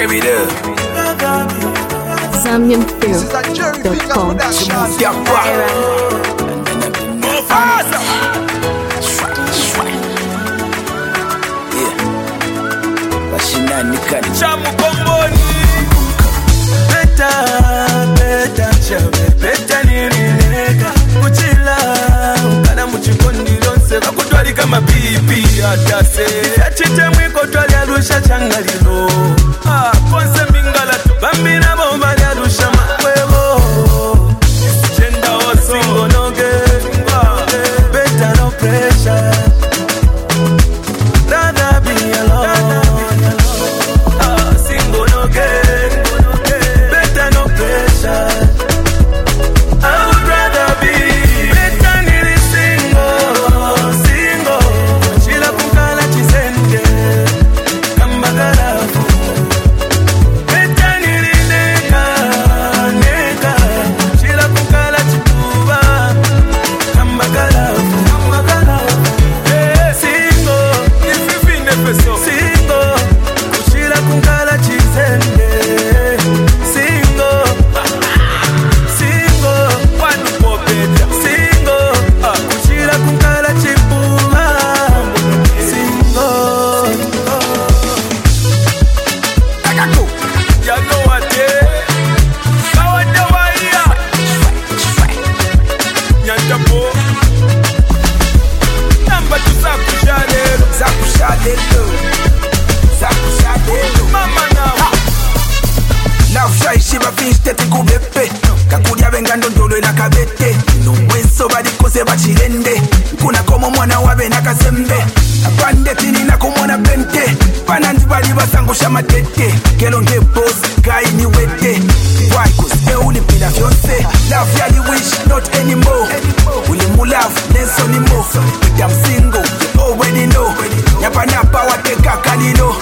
ZambianFilm.com. Beta nirineka kuchila ukana muchikondilonse vakutwalika mapipi atase achite mwiko twalyarusha changalilo konse mingala tubambina bomba lyarusha makwebo jenda osingonoge beta no pressure rather be alone singonoge beta no pressure. Bachirende kuna komo mwana wabe nakazembe abande tinina kumona pente panandi bali basangusha matete kelo nge boss guy ni wete why cause euli pila vyonse love yali wish not anymore uli mu love nenso ni mo I'm single you already know nyapa napa wateka kalilo